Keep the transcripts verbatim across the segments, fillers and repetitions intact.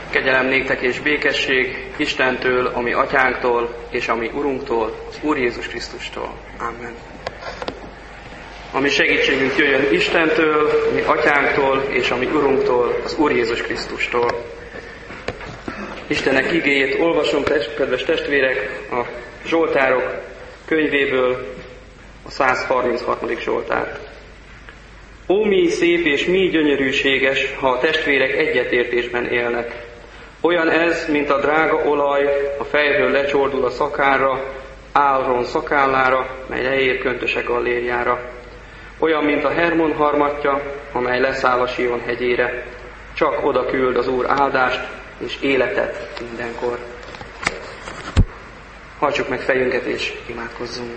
Kegyelem néktek és békesség Istentől, a mi atyánktól, és a mi Urunktól, az Úr Jézus Krisztustól. Amen. A mi segítségünk jöjjön Istentől, a mi atyánktól, és a mi Urunktól, az Úr Jézus Krisztustól. Istennek igéjét olvasom, kedves testvérek, a Zsoltárok könyvéből, a száz harmincharmadik Zsoltár. Ó, mi szép és mi gyönyörűséges, ha a testvérek egyetértésben élnek. Olyan ez, mint a drága olaj, a fejről lecsordul a szakára, Áron szakállára, mely leér köntöse gallérjára. Olyan, mint a Hermon harmatja, amely leszáll a Sion hegyére. Csak oda küld az Úr áldást és életet mindenkor. Hajtsuk meg fejünket és imádkozzunk.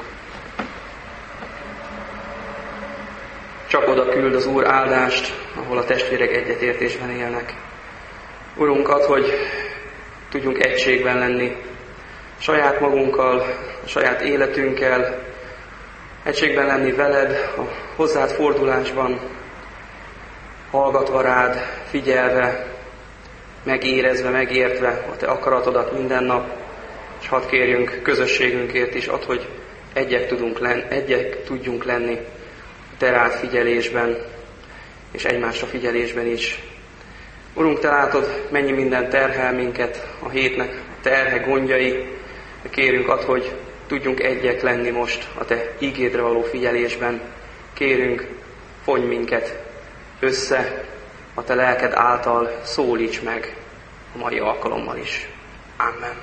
Csak oda küld az Úr áldást, ahol a testvérek egyetértésben élnek. Urunk, add, hogy tudjunk egységben lenni, saját magunkkal, a saját életünkkel, egységben lenni veled, a hozzád fordulásban, hallgatva rád, figyelve, megérezve, megértve a te akaratodat minden nap, és hadd kérjünk közösségünkért is, add, hogy egyek, tudunk lenni, egyek tudjunk lenni te rád figyelésben, és egymásra figyelésben is. Urunk, te látod, mennyi minden terhel minket, a hétnek a terhe, gondjai. Kérünk add, hogy tudjunk egyek lenni most a te ígédre való figyelésben. Kérünk, fonj minket össze, a te lelked által szólíts meg a mai alkalommal is. Amen.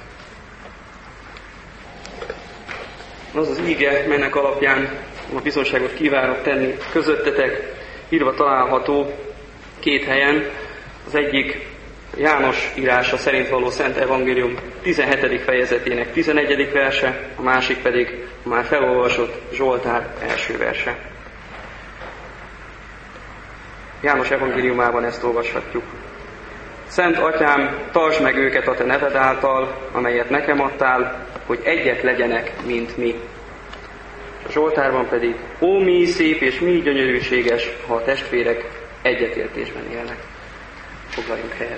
Az az íge, melynek alapján a bizonságot kívánok tenni közöttetek, írva található két helyen. Az egyik János írása szerint való Szent Evangélium tizenhetedik fejezetének tizenegyedik verse, a másik pedig a már felolvasott Zsoltár első verse. János evangéliumában ezt olvashatjuk. Szent Atyám, tartsd meg őket a te neved által, amelyet nekem adtál, hogy egyek legyenek, mint mi. A Zsoltárban pedig, ó, mi szép és mi gyönyörűséges, ha a testvérek egyetértésben élnek. Foglaljunk helyet.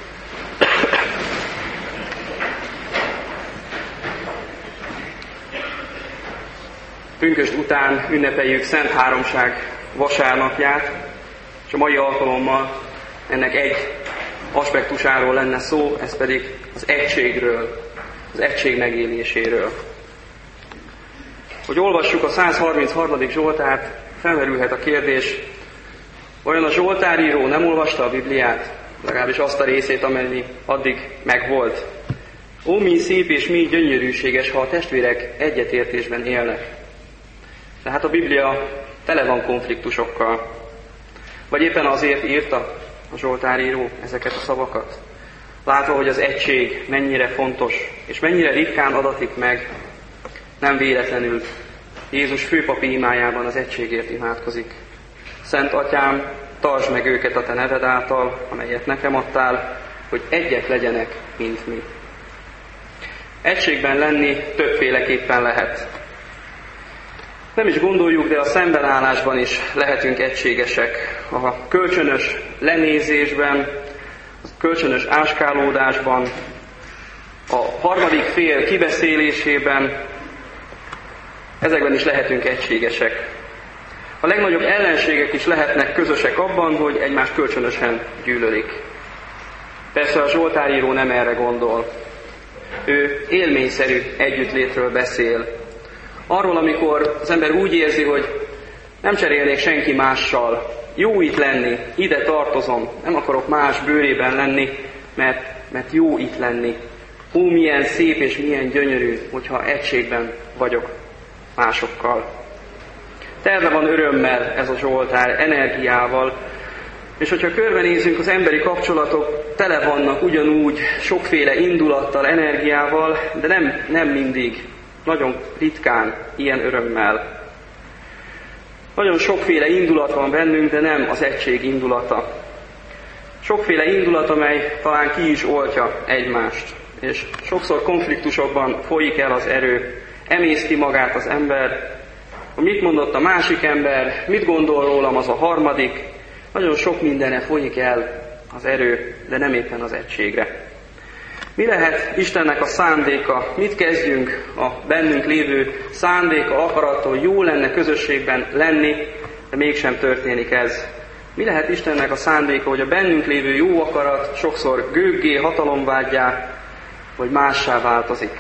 Pünkösd után ünnepeljük Szent Háromság vasárnapját, és a mai alkalommal ennek egy aspektusáról lenne szó, ez pedig az egységről, az egység megéléséről. Hogy olvassuk a száz harmincharmadik Zsoltárt, felmerülhet a kérdés, olyan a zsoltáríró nem olvasta a Bibliát, legalábbis azt a részét, amely addig megvolt. Ó, mi szép és mi gyönyörűséges, ha a testvérek egyetértésben élnek. Tehát a Biblia tele van konfliktusokkal. Vagy éppen azért írta a zsoltáríró ezeket a szavakat. Látva, hogy az egység mennyire fontos, és mennyire ritkán adatik meg, nem véletlenül Jézus főpapi imájában az egységért imádkozik. Szent Atyám, tartsd meg őket a te neved által, amelyet nekem adtál, hogy egyek legyenek, mint mi. Egységben lenni többféleképpen lehet. Nem is gondoljuk, de a szembenállásban is lehetünk egységesek. A kölcsönös lenézésben, a kölcsönös áskálódásban, a harmadik fél kibeszélésében, ezekben is lehetünk egységesek. A legnagyobb ellenségek is lehetnek közösek abban, hogy egymást kölcsönösen gyűlölik. Persze a zsoltáríró nem erre gondol. Ő élményszerű együttlétről beszél. Arról, amikor az ember úgy érzi, hogy nem cserélnék senki mással, jó itt lenni, ide tartozom, nem akarok más bőrében lenni, mert, mert jó itt lenni. Ó, milyen szép és milyen gyönyörű, hogyha egységben vagyok másokkal. Terve van örömmel ez a Zsoltár, energiával, és hogyha körbenézünk, az emberi kapcsolatok tele vannak ugyanúgy sokféle indulattal, energiával, de nem, nem mindig, nagyon ritkán ilyen örömmel. Nagyon sokféle indulat van bennünk, de nem az egység indulata. Sokféle indulat, amely talán ki is oltja egymást, és sokszor konfliktusokban folyik el az erő, emészti magát az ember, hogy mit mondott a másik ember, mit gondol rólam az a harmadik, nagyon sok mindene folyik el az erő, de nem éppen az egységre. Mi lehet Istennek a szándéka? Mit kezdjünk a bennünk lévő szándéka, akarattól, jó lenne közösségben lenni, de mégsem történik ez? Mi lehet Istennek a szándéka, hogy a bennünk lévő jó akarat sokszor gőggé, hatalomvággyá, vagy mássá változik?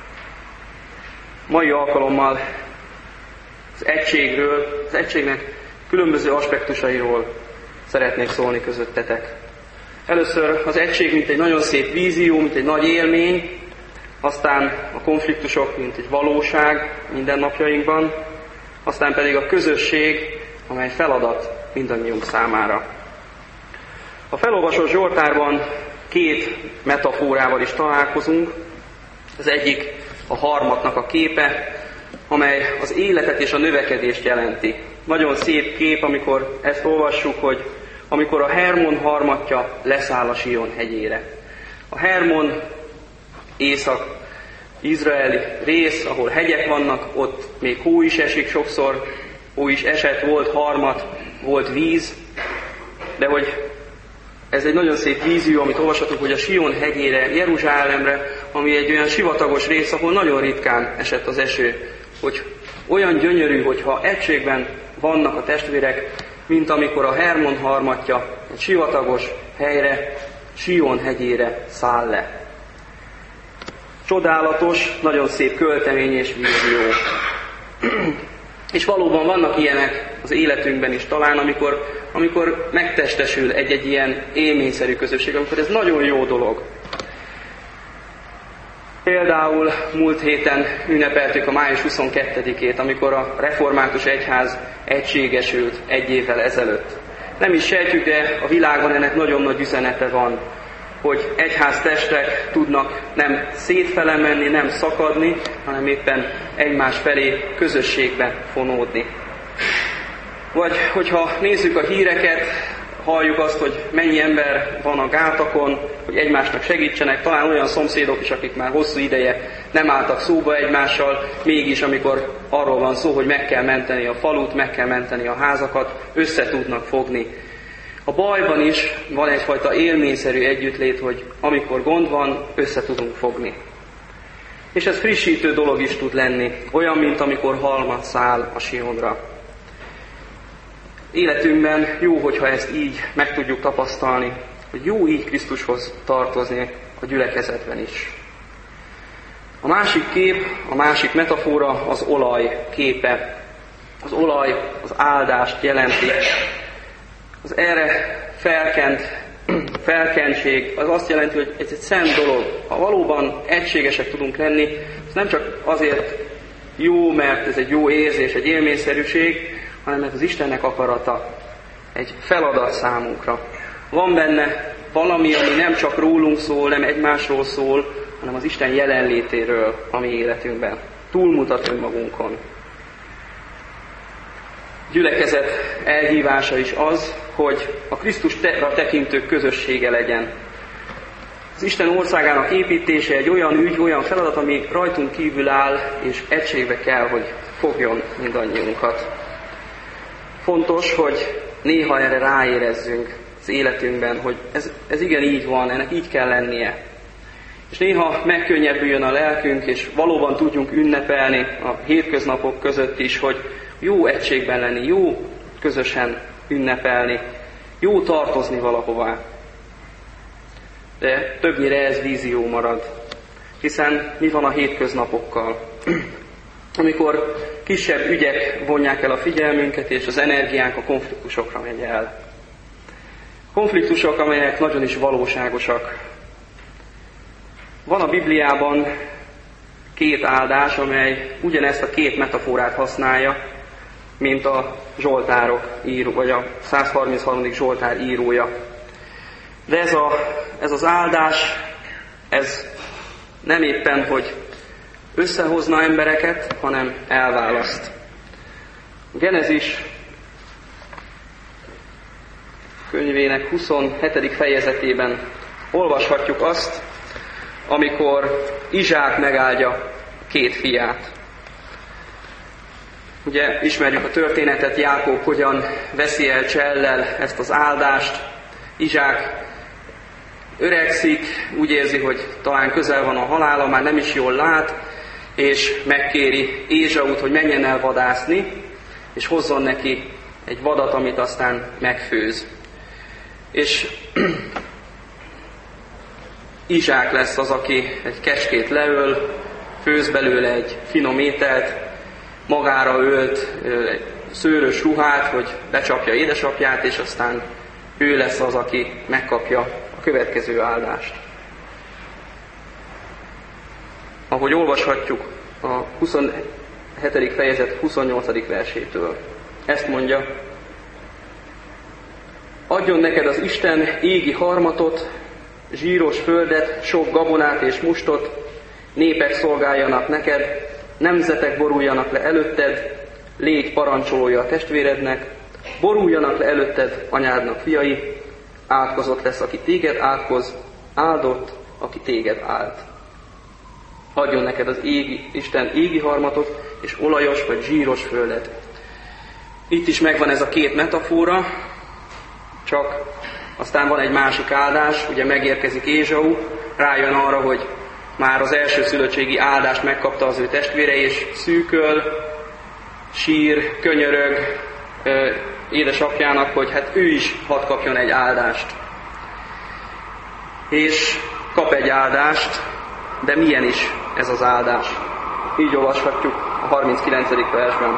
Mai alkalommal az egységről, az egységnek különböző aspektusairól szeretnék szólni közöttetek. Először az egység, mint egy nagyon szép vízió, mint egy nagy élmény, aztán a konfliktusok, mint egy valóság mindennapjainkban, aztán pedig a közösség, amely feladat mindannyiunk számára. A felolvasott Zsoltárban két metaforával is találkozunk. Az egyik a harmatnak a képe, amely az életet és a növekedést jelenti. Nagyon szép kép, amikor ezt olvassuk, hogy amikor a Hermon harmatja leszáll a Sion hegyére. A Hermon észak-izraeli rész, ahol hegyek vannak, ott még hó is esik sokszor, hó is esett, volt harmat, volt víz, de hogy ez egy nagyon szép vízió, amit olvashatunk, hogy a Sion hegyére, Jeruzsálemre, ami egy olyan sivatagos rész, ahol nagyon ritkán esett az eső, hogy olyan gyönyörű, hogyha egységben vannak a testvérek, mint amikor a Hermon harmatja egy sivatagos helyre, Sion hegyére száll le. Csodálatos, nagyon szép költemény és vízió. És valóban vannak ilyenek az életünkben is talán, amikor, amikor megtestesül egy-egy ilyen élményszerű közösség, amikor ez nagyon jó dolog. Például múlt héten ünnepeltük a május huszonkettedikét, amikor a református egyház egységesült egy évvel ezelőtt. Nem is sejtjük, de a világban ennek nagyon nagy üzenete van, hogy egyháztestek tudnak nem szétfele menni, nem szakadni, hanem éppen egymás felé közösségbe fonódni. Vagy hogyha nézzük a híreket, halljuk azt, hogy mennyi ember van a gátakon, hogy egymásnak segítsenek, talán olyan szomszédok is, akik már hosszú ideje nem álltak szóba egymással, mégis amikor arról van szó, hogy meg kell menteni a falut, meg kell menteni a házakat, össze tudnak fogni. A bajban is van egyfajta élményszerű együttlét, hogy amikor gond van, össze tudunk fogni. És ez frissítő dolog is tud lenni, olyan, mint amikor halmat száll a Sionra. Életünkben jó, hogyha ezt így meg tudjuk tapasztalni, hogy jó így Krisztushoz tartozni a gyülekezetben is. A másik kép, a másik metafora az olaj képe. Az olaj az áldást jelenti. Az erre felkent, felkentség az azt jelenti, hogy ez egy szent dolog. Ha valóban egységesek tudunk lenni, ez nem csak azért jó, mert ez egy jó érzés, egy élményszerűség, hanem ez az Istennek akarata, egy feladat számunkra. Van benne valami, ami nem csak rólunk szól, nem egymásról szól, hanem az Isten jelenlétéről a mi életünkben. Túlmutat önmagunkon. Gyülekezet elhívása is az, hogy a Krisztusra tekintők közössége legyen. Az Isten országának építése egy olyan ügy, olyan feladat, ami rajtunk kívül áll, és egységbe kell, hogy fogjon mindannyiunkat. Fontos, hogy néha erre ráérezzünk az életünkben, hogy ez, ez igen így van, ennek így kell lennie. És néha megkönnyebbüljön a lelkünk, és valóban tudjunk ünnepelni a hétköznapok között is, hogy jó egységben lenni, jó közösen ünnepelni, jó tartozni valahová. De többnyire ez vízió marad, hiszen mi van a hétköznapokkal? Amikor kisebb ügyek vonják el a figyelmünket, és az energiánk a konfliktusokra megy el. Konfliktusok, amelyek nagyon is valóságosak. Van a Bibliában két áldás, amely ugyanezt a két metaforát használja, mint a Zsoltárok író, vagy a száz harmincharmadik Zsoltár írója. De ez, a, ez az áldás, ez nem éppen, hogy összehozna embereket, hanem elválaszt. A Genezis könyvének huszonhetedik fejezetében olvashatjuk azt, amikor Izsák megáldja két fiát. Ugye ismerjük a történetet, Jákob hogyan veszi el csellel ezt az áldást. Izsák öregszik, úgy érzi, hogy talán közel van a halála, már nem is jól lát, és megkéri Ézsaut, hogy menjen el vadászni, és hozzon neki egy vadat, amit aztán megfőz. És Izsák lesz az, aki egy kecskét leöl, főz belőle egy finom ételt, magára ölt egy szőrös ruhát, hogy becsapja édesapját, és aztán ő lesz az, aki megkapja a következő áldást. Ahogy olvashatjuk a huszonhetedik fejezet huszonnyolcadik versétől. Ezt mondja: adjon neked az Isten égi harmatot, zsíros földet, sok gabonát és mustot, népek szolgáljanak neked, nemzetek boruljanak le előtted, légy parancsolója a testvérednek, boruljanak le előtted anyádnak fiai, átkozott lesz, aki téged átkoz, áldott, aki téged áld. Adjon neked az égi, Isten égi harmatot, és olajos vagy zsíros földet. Itt is megvan ez a két metafora, csak aztán van egy másik áldás, ugye megérkezik Ézsau, rájön arra, hogy már az első szülöttségi áldást megkapta az ő testvére, és szűköl, sír, könyörög édesapjának, hogy hát ő is hadd kapjon egy áldást. És kap egy áldást, de milyen is ez az áldás? Így olvashatjuk a harminckilencedik versben.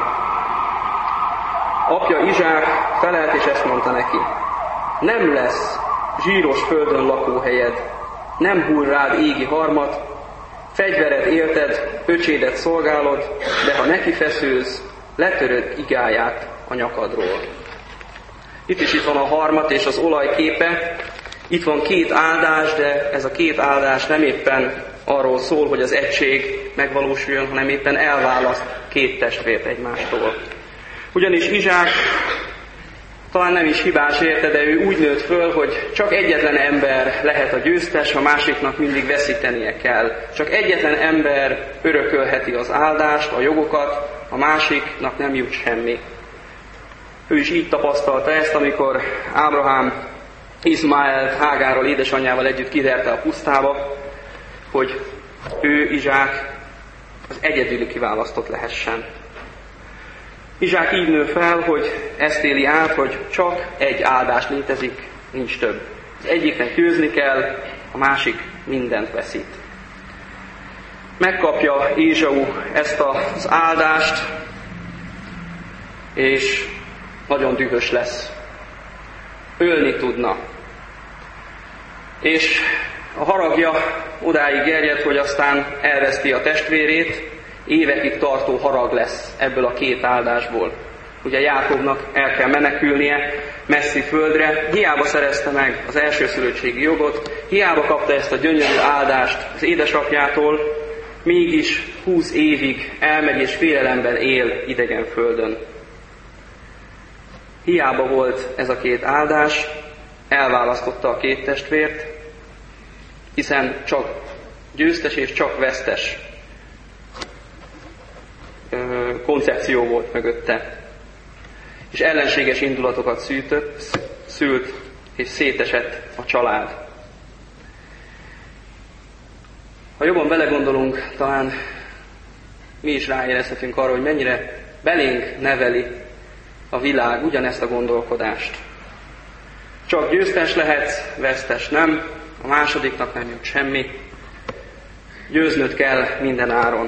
Apja Izsák felelt, és ezt mondta neki: nem lesz zsíros földön lakóhelyed, nem hull rád égi harmat, fegyvered élted, öcsédet szolgálod, de ha neki feszülsz, letöröd igáját a nyakadról. Itt is itt van a harmat és az olaj képe. Itt van két áldás, de ez a két áldás nem éppen arról szól, hogy az egység megvalósuljon, hanem éppen elválaszt két testvért egymástól. Ugyanis Izsák talán nem is hibás érte, de ő úgy nőtt föl, hogy csak egyetlen ember lehet a győztes, a másiknak mindig veszítenie kell. Csak egyetlen ember örökölheti az áldást, a jogokat, a másiknak nem jut semmi. Ő is így tapasztalta ezt, amikor Ábrahám Izmaelt Hágárral, édesanyjával együtt kiverte a pusztába, hogy ő, Izsák, az egyedüli kiválasztott lehessen. Izsák így nő fel, hogy ezt éli át, hogy csak egy áldás létezik, nincs több. Az egyiknek győzni kell, a másik mindent veszít. Megkapja Ézsau ezt az áldást, és nagyon dühös lesz. Ölni tudna. És a haragja odáig gerjed, hogy aztán elveszti a testvérét, évekig tartó harag lesz ebből a két áldásból. Ugye Jákobnak el kell menekülnie messzi földre, hiába szerezte meg az elsőszülöttségi jogot, hiába kapta ezt a gyönyörű áldást az édesapjától, mégis húsz évig elmegy és félelemben él idegen földön. Hiába volt ez a két áldás, elválasztotta a két testvért, hiszen csak győztes és csak vesztes koncepció volt mögötte. És ellenséges indulatokat szültött, szült, és szétesett a család. Ha jobban belegondolunk, talán mi is ráérezhetünk arra, hogy mennyire belénk neveli a világ ugyanezt a gondolkodást. Csak győztes lehetsz, vesztes nem, a másodiknak nem jut semmi. Győznöd kell minden áron.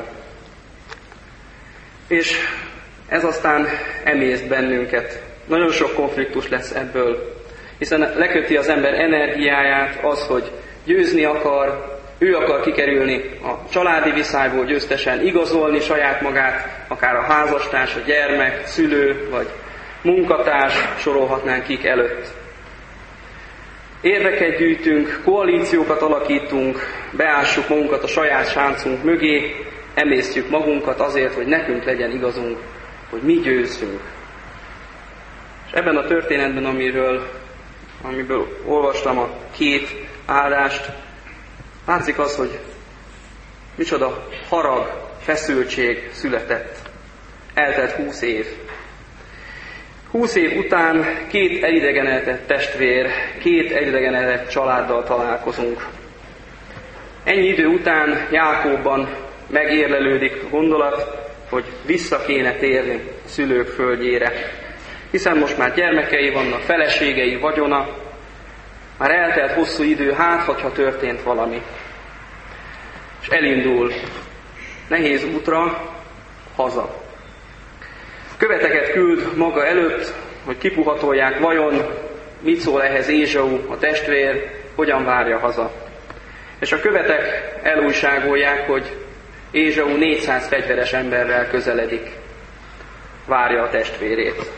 És ez aztán emészt bennünket. Nagyon sok konfliktus lesz ebből, hiszen leköti az ember energiáját az, hogy győzni akar, ő akar kikerülni a családi viszályból, győztesen igazolni saját magát, akár a házastárs, a gyermek, szülő vagy munkatárs, sorolhatnánk kik előtt. Érveket gyűjtünk, koalíciókat alakítunk, beássuk magunkat a saját sáncunk mögé, emésztjük magunkat azért, hogy nekünk legyen igazunk, hogy mi győzzünk. És ebben a történetben, amiről, amiből olvastam a két áldást, látszik az, hogy micsoda harag, feszültség született. Eltelt húsz év. Húsz év után két elidegenedett testvér, két elidegenedett családdal találkozunk. Ennyi idő után Jákóbban megérlelődik a gondolat, hogy vissza kéne térni a szülők földjére. Hiszen most már gyermekei vannak, feleségei, vagyona, már eltelt hosszú idő, hát, hogyha történt valami. És elindul nehéz útra haza. Követeket küld maga előtt, hogy kipuhatolják, vajon mit szól ehhez Ézsau, a testvér, hogyan várja haza. És a követek elújságolják, hogy Ézsau négyszáz fegyveres emberrel közeledik, várja a testvérét.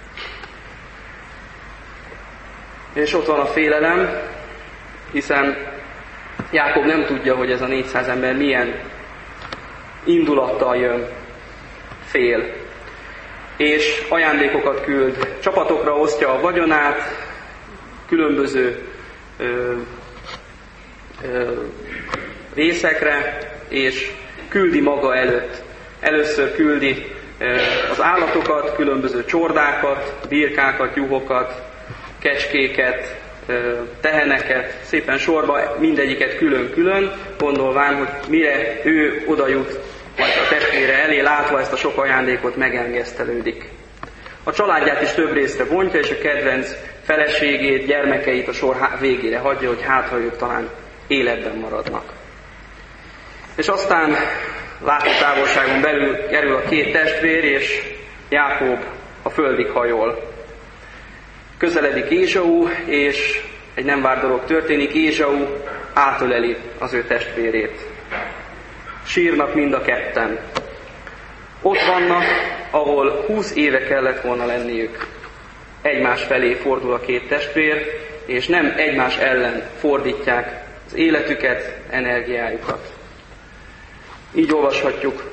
És ott van a félelem, hiszen Jákob nem tudja, hogy ez a négyszáz ember milyen indulattal jön, fél. És ajándékokat küld, csapatokra osztja a vagyonát, különböző ö, ö, részekre, és küldi maga előtt. Először küldi ö, az állatokat, különböző csordákat, birkákat, juhokat, kecskéket, ö, teheneket, szépen sorba, mindegyiket külön-külön, gondolván, hogy mire ő oda jut, majd a testvére elé, látva ezt a sok ajándékot, megengesztelődik. A családját is több részre bontja, és a kedvenc feleségét, gyermekeit a sor végére hagyja, hogy hát, ha ők talán életben maradnak. És aztán látótávolságon belül kerül a két testvér, és Jákob a földig hajol. Közeledik Ézsau, és egy nem várt dolog történik, Ézsau átöleli az ő testvérét. Sírnak mind a ketten. Ott vannak, ahol húsz éve kellett volna lenniük. Egymás felé fordul a két testvér, és nem egymás ellen fordítják az életüket, energiájukat. Így olvashatjuk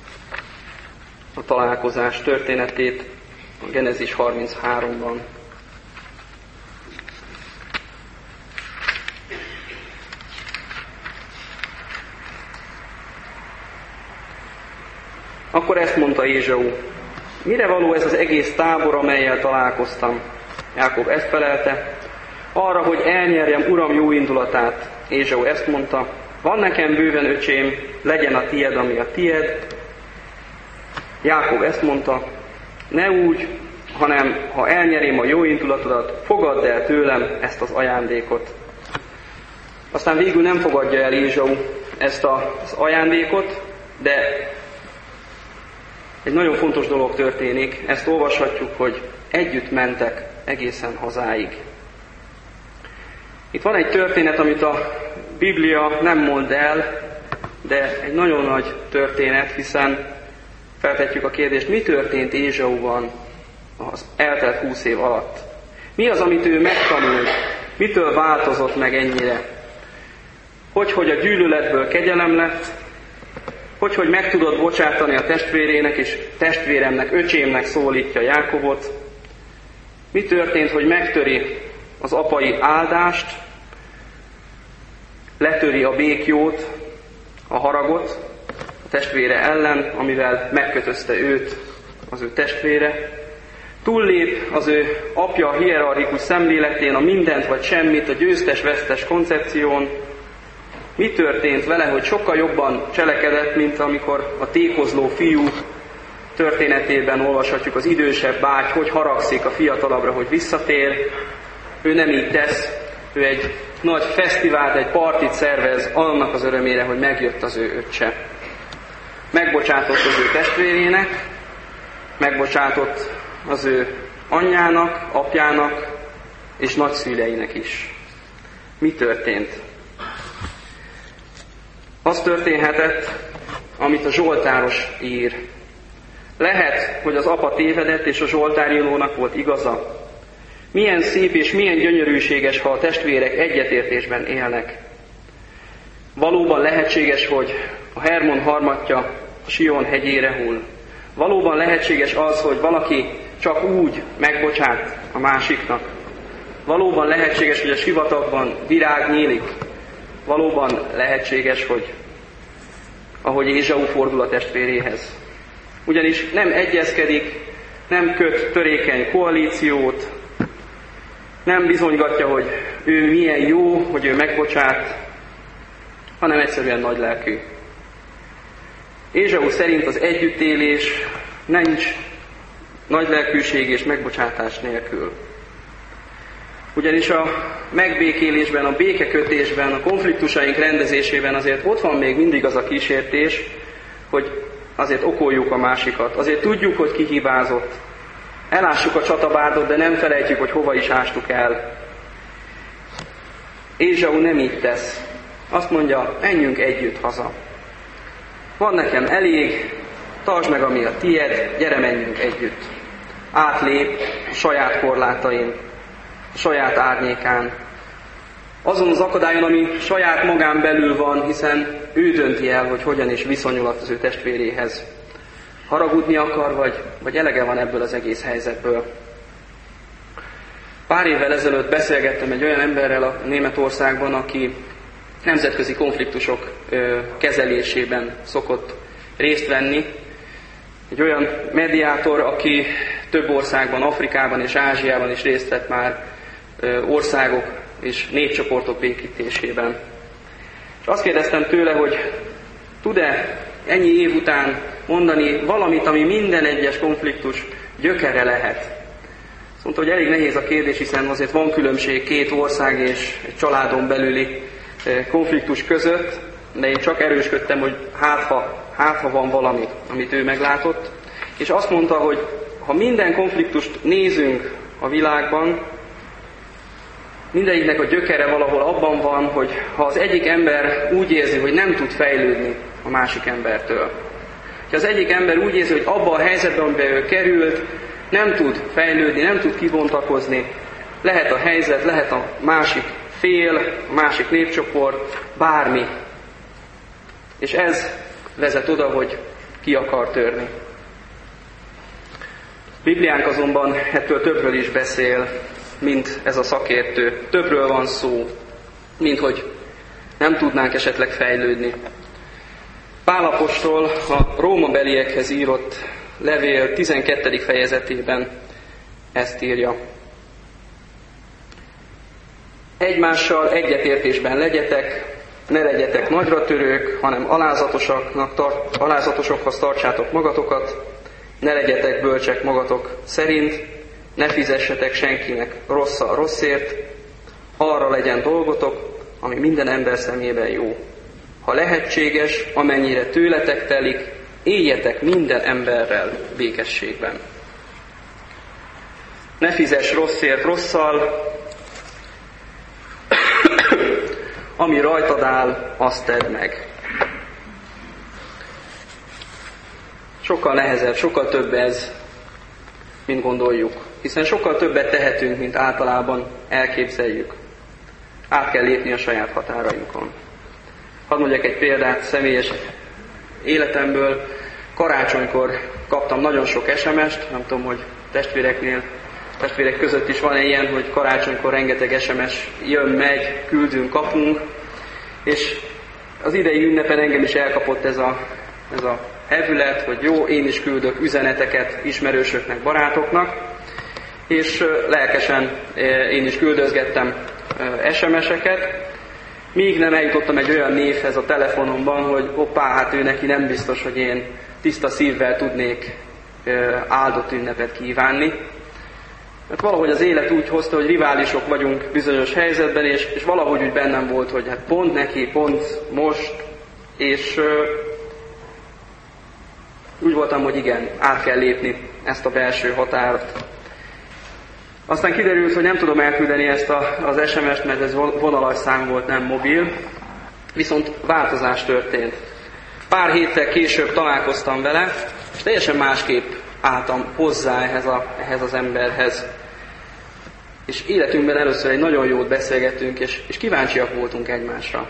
a találkozás történetét a Genezis harmincháromban. Akkor ezt mondta Ézsau: mire való ez az egész tábor, amellyel találkoztam? Jákob ezt felelte: arra, hogy elnyerjem uram jó indulatát. Ézsau ezt mondta: van nekem bőven, öcsém, legyen a tied, ami a tied. Jákob ezt mondta: ne úgy, hanem ha elnyerém a jó indulatodat, fogadd el tőlem ezt az ajándékot. Aztán végül nem fogadja el Ézsau ezt az ajándékot, de egy nagyon fontos dolog történik, ezt olvashatjuk, hogy együtt mentek egészen hazáig. Itt van egy történet, amit a Biblia nem mond el, de egy nagyon nagy történet, hiszen feltetjük a kérdést, mi történt Ézsauban az eltelt húsz év alatt? Mi az, amit ő megtanult? Mitől változott meg ennyire? Hogy, hogy a gyűlöletből kegyelem lett, hogy, hogy meg tudod bocsátani a testvérének, és testvéremnek, öcsémnek szólítja Jákobot. Mi történt, hogy megtöri az apai áldást, letöri a békjót, a haragot a testvére ellen, amivel megkötözte őt, az ő testvére. Túllép az ő apja hierarchikus szemléletén, a mindent vagy semmit, a győztes-vesztes koncepción. Mi történt vele, hogy sokkal jobban cselekedett, mint amikor a tékozló fiú történetében olvashatjuk, az idősebb báty, hogy haragszik a fiatalabbra, hogy visszatér. Ő nem így tesz, ő egy nagy fesztivált, egy partit szervez annak az örömére, hogy megjött az ő öccse. Megbocsátott az ő testvérének, megbocsátott az ő anyjának, apjának és nagyszüleinek is. Mi történt? Az történhetett, amit a Zsoltáros ír. Lehet, hogy az apa tévedett, és a zsoltárírónak volt igaza. Milyen szép és milyen gyönyörűséges, ha a testvérek egyetértésben élnek. Valóban lehetséges, hogy a Hermon harmatja a Sion hegyére hull. Valóban lehetséges az, hogy valaki csak úgy megbocsát a másiknak. Valóban lehetséges, hogy a sivatagban virág nyílik. Valóban lehetséges, hogy ahogy Ézsau fordul a testvéréhez. Ugyanis nem egyezkedik nem köt törékeny koalíciót, nem bizonygatja, hogy ő milyen jó, hogy ő megbocsát, hanem egyszerűen nagylelkű. Ézsau szerint az együttélés nincs nagylelkűség és megbocsátás nélkül. Ugyanis a megbékélésben, a békekötésben, a konfliktusaink rendezésében azért ott van még mindig az a kísértés, hogy azért okoljuk a másikat, azért tudjuk, hogy ki hibázott. Elássuk a csatabárdot, de nem felejtjük, hogy hova is ástuk el. Ézsau nem így tesz. Azt mondja, menjünk együtt haza. Van nekem elég, tartsd meg, ami a tied, gyere, menjünk együtt. Átlép a saját korlátain, a saját árnyékán. Azon az akadályon, ami saját magán belül van, hiszen ő dönti el, hogy hogyan is viszonyul az ő testvéréhez. Haragudni akar, vagy, vagy elege van ebből az egész helyzetből. Pár évvel ezelőtt beszélgettem egy olyan emberrel a Németországban, aki nemzetközi konfliktusok ö, kezelésében szokott részt venni. Egy olyan mediátor, aki több országban, Afrikában és Ázsiában is részt vett már ö, országok és népcsoportok békítésében. És azt kérdeztem tőle, hogy tud-e ennyi év után mondani valamit, ami minden egyes konfliktus gyökere lehet. Azt mondta, hogy elég nehéz a kérdés, hiszen azért van különbség két ország és egy családon belüli konfliktus között, de én csak erősködtem, hogy hátha, hátha van valami, amit ő meglátott. És azt mondta, hogy ha minden konfliktust nézünk a világban, mindegyiknek a gyökere valahol abban van, hogy ha az egyik ember úgy érzi, hogy nem tud fejlődni a másik embertől. Ha az egyik ember úgy érzi, hogy abban a helyzetben, amiben ő került, nem tud fejlődni, nem tud kibontakozni, lehet a helyzet, lehet a másik fél, a másik népcsoport, bármi. És ez vezet oda, hogy ki akar törni. Bibliánk azonban ettől többről is beszél, mint ez a szakértő. Többről van szó, mint hogy nem tudnánk esetleg fejlődni. Pál apostol a rómabeliekhez írott levél tizenkettedik fejezetében ezt írja. Egymással egyetértésben legyetek, ne legyetek nagyratörők, hanem alázatosaknak tart, alázatosokhoz tartsátok magatokat, ne legyetek bölcsek magatok szerint, ne fizessetek senkinek rosszal rosszért, arra legyen dolgotok, ami minden ember szemében jó. Ha lehetséges, amennyire tőletek telik, éljetek minden emberrel békességben. Ne fizess rosszért rosszal, ami rajtad áll, azt tedd meg. Sokkal nehezebb, sokkal több ez, mint gondoljuk. Hiszen sokkal többet tehetünk, mint általában elképzeljük. Át kell lépni a saját határainkon. Hadd mondjak egy példát személyes életemből. Karácsonykor kaptam nagyon sok es em est, nem tudom, hogy testvéreknél, testvérek között is van ilyen, hogy karácsonykor rengeteg es em es jön, megy, küldünk, kapunk, és az idei ünnepen engem is elkapott ez a, ez a hevület, hogy jó, én is küldök üzeneteket ismerősöknek, barátoknak, és lelkesen én is küldözgettem es em eseket, míg nem eljutottam egy olyan névhez a telefonomban, hogy hoppá, hát ő neki nem biztos, hogy én tiszta szívvel tudnék áldott ünnepet kívánni. Mert valahogy az élet úgy hozta, hogy riválisok vagyunk bizonyos helyzetben, és, és valahogy úgy bennem volt, hogy hát pont neki, pont most, és uh, úgy voltam, hogy igen, át kell lépni ezt a belső határt. Aztán kiderült, hogy nem tudom elküldeni ezt a, az es em est, mert ez vonalas szám volt, nem mobil, viszont változás történt. Pár héttel később találkoztam vele, és teljesen másképp álltam hozzá ehhez, a, ehhez az emberhez. És életünkben először egy nagyon jót beszélgettünk, és, és kíváncsiak voltunk egymásra.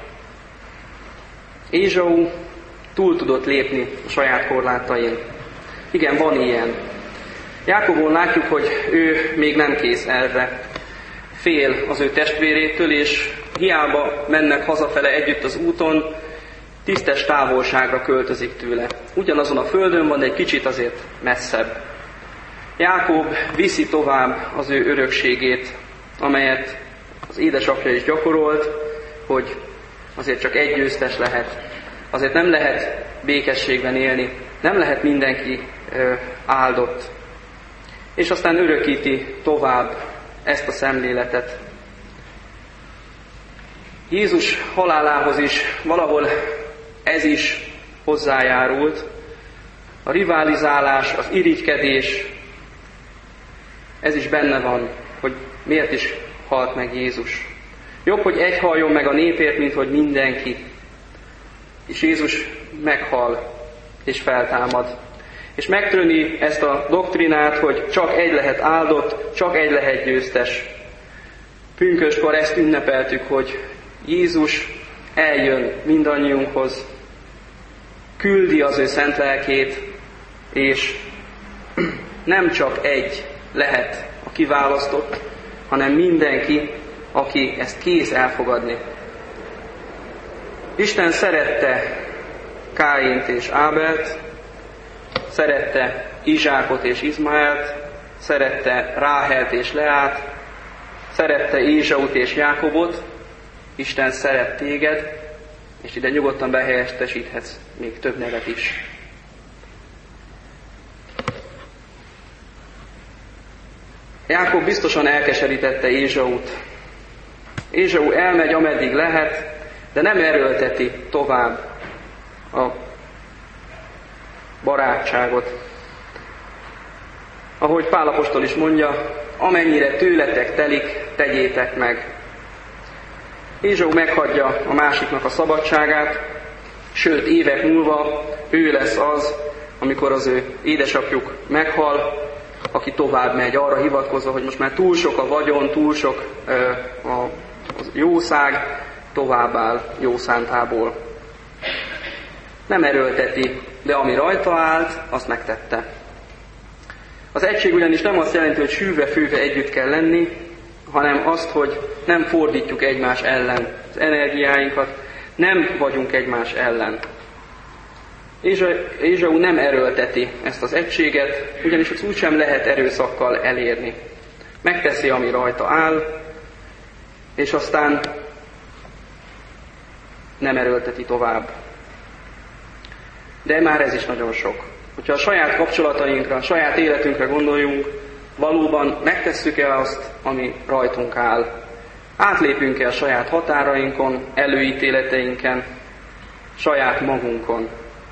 Ézsau túl tudott lépni a saját korlátain. Igen, van ilyen. Jákobon látjuk, hogy ő még nem kész erre. Fél az ő testvérétől, és hiába mennek hazafele együtt az úton, tisztes távolságra költözik tőle. Ugyanazon a földön van, de egy kicsit azért messzebb. Jákob viszi tovább az ő örökségét, amelyet az édesapja is gyakorolt, hogy azért csak egy győztes lehet. Azért nem lehet békességben élni, nem lehet mindenki ö, áldott. És aztán örökíti tovább ezt a szemléletet. Jézus halálához is valahol ez is hozzájárult. A rivalizálás, az irigykedés, ez is benne van, hogy miért is halt meg Jézus. Jobb, hogy egy haljon meg a népért, mint hogy mindenki. És Jézus meghal és feltámad. És megtörni ezt a doktrinát, hogy csak egy lehet áldott, csak egy lehet győztes. Pünkösdkor ezt ünnepeltük, hogy Jézus eljön mindannyiunkhoz, küldi az ő szent lelkét, és nem csak egy lehet a kiválasztott, hanem mindenki, aki ezt kész elfogadni. Isten szerette Káint és Ábelt, szerette Izsákot és Izmaelt, szerette Ráhelt és Leát, szerette Ézsaut és Jákobot. Isten szeret téged, és ide nyugodtan behelyettesíthetsz még több nevet is. Jákob biztosan elkeserítette Ézsaut. Ézsau elmegy, ameddig lehet, de nem erőlteti tovább a barátságot. Ahogy Pál apostol is mondja, amennyire tőletek telik, tegyétek meg. Ézsau meghagyja a másiknak a szabadságát, sőt évek múlva ő lesz az, amikor az ő édesapjuk meghal, aki tovább megy arra hivatkozva, hogy most már túl sok a vagyon, túl sok ö, a, a jószág, tovább áll jószántából. Nem erőlteti, de ami rajta állt, azt megtette. Az egység ugyanis nem azt jelenti, hogy sűve-fűve együtt kell lenni, hanem azt, hogy nem fordítjuk egymás ellen az energiáinkat, nem vagyunk egymás ellen. Ézsau nem erőlteti ezt az egységet, ugyanis azt úgysem lehet erőszakkal elérni. Megteszi, ami rajta áll, és aztán nem erőlteti tovább. De már ez is nagyon sok. Hogyha a saját kapcsolatainkra, a saját életünkre gondoljunk, valóban megtesszük-e azt, ami rajtunk áll? Átlépünk-e a saját határainkon, előítéleteinken, saját magunkon?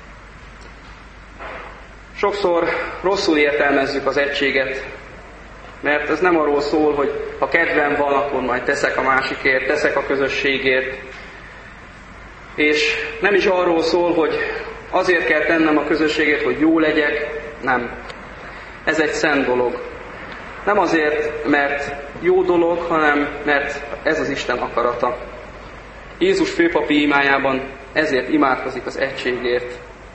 Sokszor rosszul értelmezzük az egységet, mert ez nem arról szól, hogy ha kedvem van, akkor majd teszek a másikért, teszek a közösségért. És nem is arról szól, hogy azért kell tennem a közösségért, hogy jó legyek. Nem. Ez egy szent dolog. Nem azért, mert jó dolog, hanem mert ez az Isten akarata. Jézus főpapi imájában ezért imádkozik az egységért.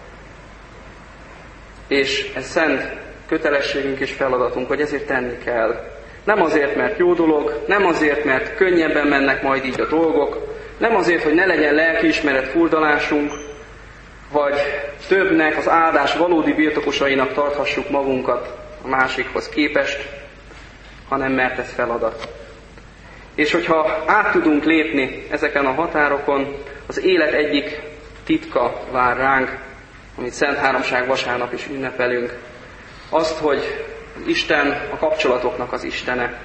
És ez szent kötelességünk és feladatunk, hogy ezért tenni kell. Nem azért, mert jó dolog, nem azért, mert könnyebben mennek majd így a dolgok, nem azért, hogy ne legyen lelkiismeret furdalásunk, vagy többnek, az áldás valódi birtokosainak tarthassuk magunkat a másikhoz képest, hanem mert ez feladat. És hogyha át tudunk lépni ezeken a határokon, az élet egyik titka vár ránk, amit Szent Háromság vasárnap is ünnepelünk, azt, hogy Isten a kapcsolatoknak az Istene.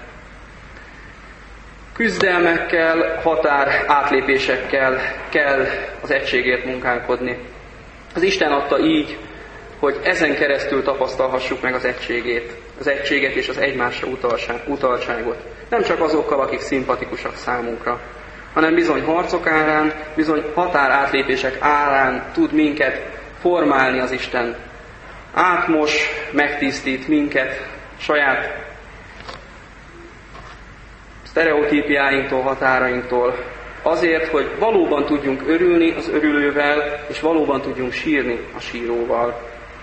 Küzdelmekkel, határ átlépésekkel kell az egységért munkálkodni. Az Isten adta így, hogy ezen keresztül tapasztalhassuk meg az egységét, az egységet és az egymásra utaltságot. Nem csak azokkal, akik szimpatikusak számunkra, hanem bizony harcok árán, bizony határátlépések árán tud minket formálni az Isten. Átmos, megtisztít minket saját sztereotípiáinktól, határainktól, azért, hogy valóban tudjunk örülni az örülővel, és valóban tudjunk sírni a síróval.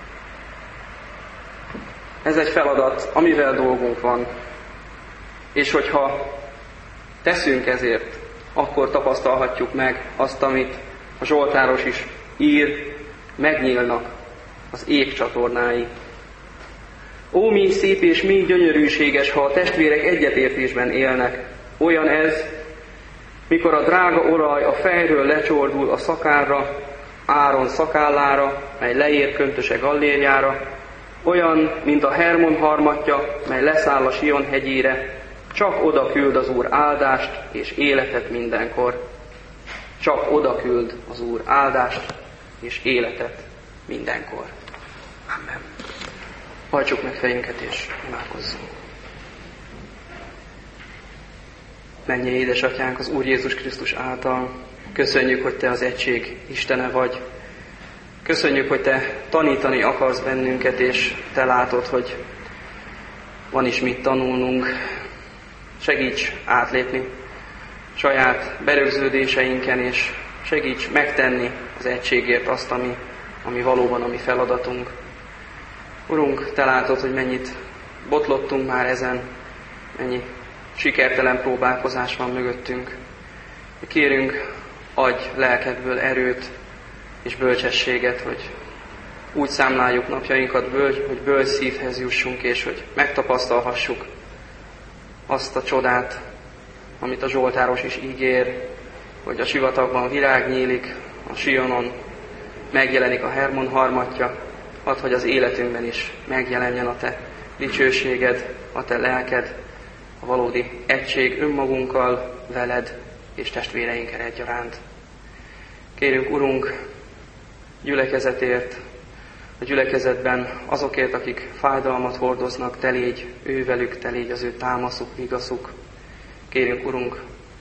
Ez egy feladat, amivel dolgunk van. És hogyha teszünk ezért, akkor tapasztalhatjuk meg azt, amit a Zsoltáros is ír, megnyílnak az ég csatornái. Ó, mi szép és mi gyönyörűséges, ha a testvérek egyetértésben élnek. Olyan ez, mikor a drága olaj a fejről lecsordul a szakárra, Áron szakállára, mely leér köntöse gallérjára, olyan, mint a Hermon harmatja, mely leszáll a Sion hegyére, csak oda küld az Úr áldást és életet mindenkor. Csak oda küld az Úr áldást és életet mindenkor. Amen. Hajtsuk meg fejünket és imádkozzunk. Mennyei édesatyánk az Úr Jézus Krisztus által, köszönjük, hogy Te az egység Istene vagy. Köszönjük, hogy Te tanítani akarsz bennünket, és Te látod, hogy van is mit tanulnunk. Segíts átlépni saját berögződéseinken, és segíts megtenni az egységért azt, ami, ami valóban a mi feladatunk. Urunk, Te látod, hogy mennyit botlottunk már ezen, mennyi sikertelen próbálkozás van mögöttünk. Kérünk, adj lelkedből erőt és bölcsességet, hogy úgy számláljuk napjainkat, bölcs, hogy bölcs szívhez jussunk, és hogy megtapasztalhassuk azt a csodát, amit a Zsoltáros is ígér, hogy a sivatagban virág nyílik, a Sionon megjelenik a Hermon harmatja, add, hogy az életünkben is megjelenjen a Te dicsőséged, a Te lelked, a valódi egység önmagunkkal, veled és testvéreinkkel egyaránt. Kérünk, Urunk, gyülekezetért, a gyülekezetben azokért, akik fájdalmat hordoznak, Te légy ővelük, Te légy az ő támaszuk, vigaszuk. Kérünk, Urunk,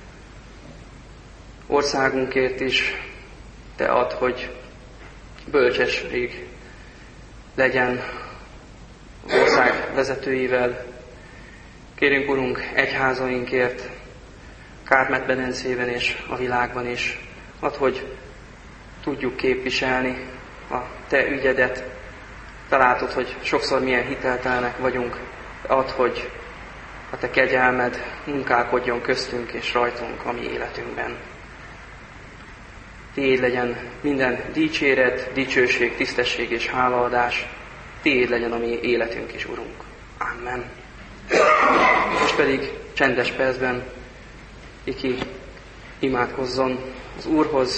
országunkért is Te add, hogy bölcsesség legyen az ország vezetőivel. Kérünk, Urunk, egyházainkért, Kárpát-medencében és a világban is. Add, hogy tudjuk képviselni a Te ügyedet. Te látod, hogy sokszor milyen hiteltelenek vagyunk. Add, hogy a Te kegyelmed munkálkodjon köztünk és rajtunk a mi életünkben. Tiéd legyen minden dicséret, dicsőség, tisztesség és hálaadás. Tiéd legyen a mi életünk is, Urunk. Amen. Most pedig csendes percben Iki imádkozzon az Úrhoz.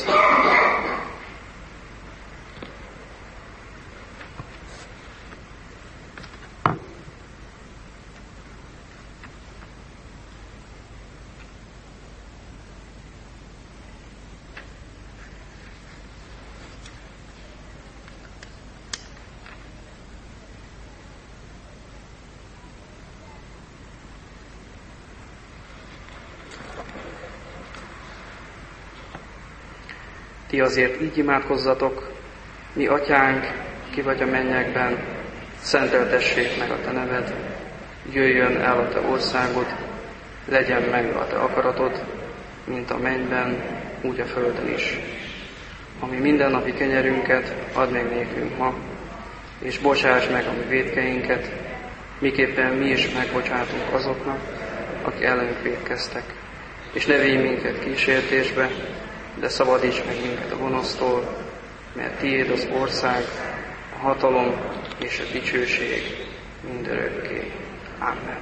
Ti azért így imádkozzatok, mi atyánk, ki vagy a mennyekben, szenteltessék meg a Te neved, jöjjön el a Te országod, legyen meg a Te akaratod, mint a mennyben, úgy a földön is. Ami mindennapi kenyerünket add meg nékünk ma, és bocsáss meg a mi vétkeinket, miképpen mi is megbocsátunk azoknak, akik ellenünk vétkeztek. És ne védj minket kísértésbe, de szabadíts meg minket a gonosztól, mert Tiéd az ország, a hatalom és a dicsőség mindörökké. Amen.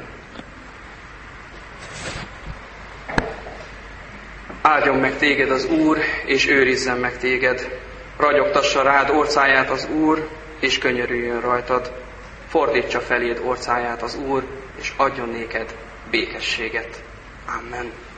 Áldjon meg téged az Úr, és őrizzen meg téged. Ragyogtassa rád orcáját az Úr, és könyörüljön rajtad. Fordítsa feléd orcáját az Úr, és adjon néked békességet. Amen.